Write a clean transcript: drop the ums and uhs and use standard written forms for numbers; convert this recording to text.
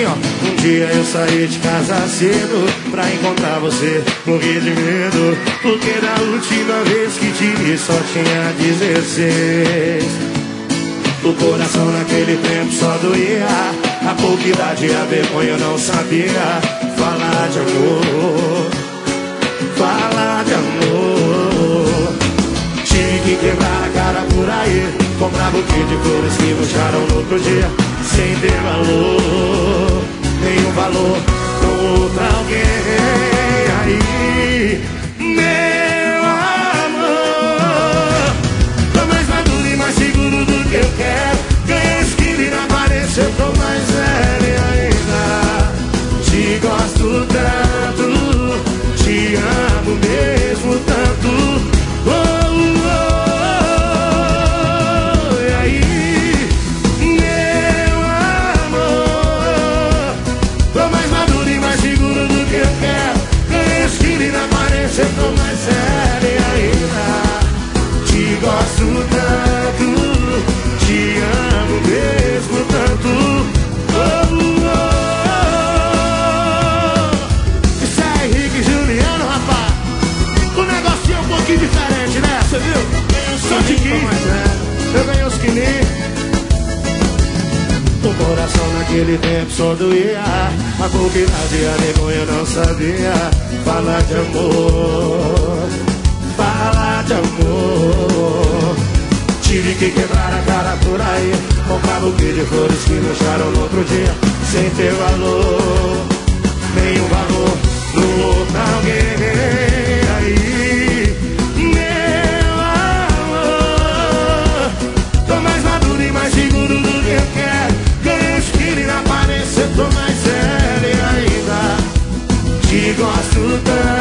ó. Um dia eu saí de casa cedo pra encontrar você, morri de medo, porque da última vez que te vi só tinha 16. O coração naquele tempo só doía, a pouca idade e a vergonha eu não sabia falar de amor, falar de amor. Tive que quebrar a cara por aí, comprar buquê de flores que murcharam no outro dia, sem ter valor, nenhum valor com outra alguém. Aí, meu amor, tô mais maduro e mais seguro do que eu quero. Ganhei esquina e na aparência eu tô mais velho ainda. Te gosto tanto, te amo mesmo tanto. Oh, oh, e aí, meu amor, tô mais maduro e mais seguro do que eu quero. Ganhei esquina e na aparência eu tô mais sério ainda. Te gosto tanto, te amo mesmo tanto. Oh, oh. Isso é Henrique e Juliano, rapaz. O negocinho é um pouquinho diferente, né? Você viu? Só tiquinho, eu ganhei os quilinhos. O coração naquele tempo só doía, a pouca idade e a vergonha eu não sabia falar de amor, falar de amor. Tive que quebrar a cara por aí, comprar buquê de flores que murcharam no outro dia, sem ter valor, nenhum valor no outro alguém. Aí, meu amor, tô mais maduro e mais seguro do que eu quero. Ganhei os quilos e na aparência eu tô mais sério ainda. Te gosto tanto,